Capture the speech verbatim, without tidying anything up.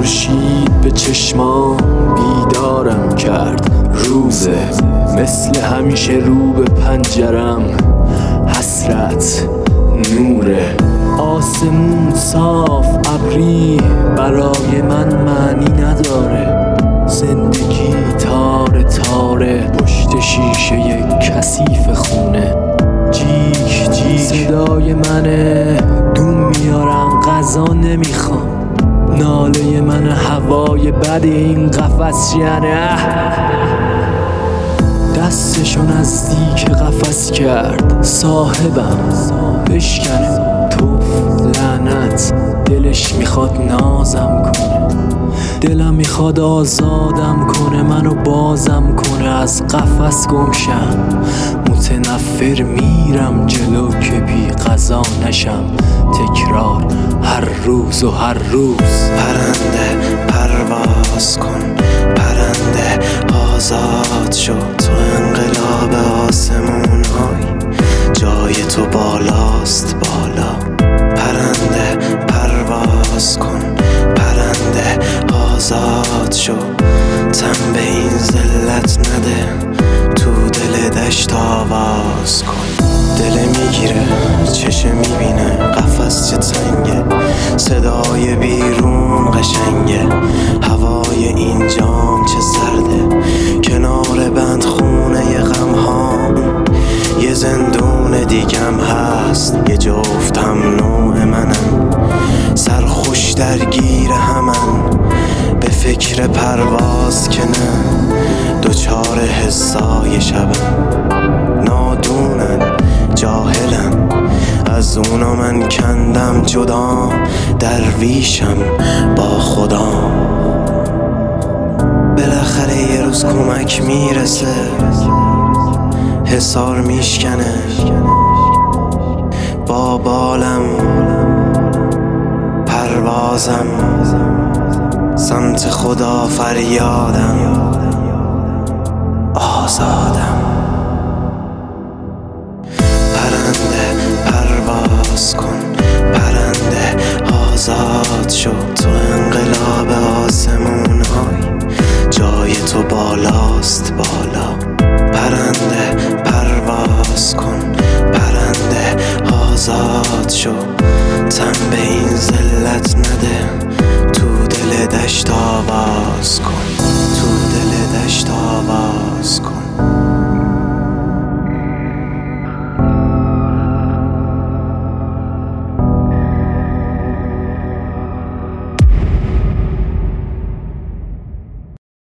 خورشید به چشمام بیدارم کرد. روزه مثل همیشه رو به پنجرم، حسرت نوره. آسمون صاف ابری برای من معنی نداره. زندگی تاره تاره پشت شیشه یک کثیف خونه. جیک جیک صدای منه، دون میارم غذا نمیخوام. ناله من هوای بد این قفس یعنی دستشو نزدیک قفس کرد. صاحبم بشکنه توف لعنت. دلش میخواد نازم کنه، دلم میخواد آزادم کنه، منو بازم کنه از قفس گمشم. متنفر میرم جلو که بی قضا نشم. تکرار هر روز و هر روز. پرنده پرواز کن، پرنده آزاد شو. تو انقلاب آسمون های جای تو بالاست بالا. پرنده پرواز کن، پرنده آزاد شو. تن به این ذلت نده، تو دل دشت آواز کن. دل میگیره چشم میبینه قفس چه تنگه. صدای بیرون قشنگه، هوای این جام چه سرده. کنار بند خونه غمهام یه زندون دیگم هست. یه جفتم نوع منم، سرخوش درگیر همن. به فکر پرواز که نه، دوچار حسای شبم. نادونن جاهلن از اونا، من کندم جدا. درویشم با خدا. بالاخره یه روز کمک میرسه، حصار میشکنه. با بالم پروازم سمت خدا فریادم. آزادم. پرنده پرواز کن، پرنده آزاد شو. تو انقلاب آسمون های جای تو بالاست بالا. پرنده پرواز کن، پرنده آزاد شو. تن به این ذلت نده، تو دل دشت آواز کن.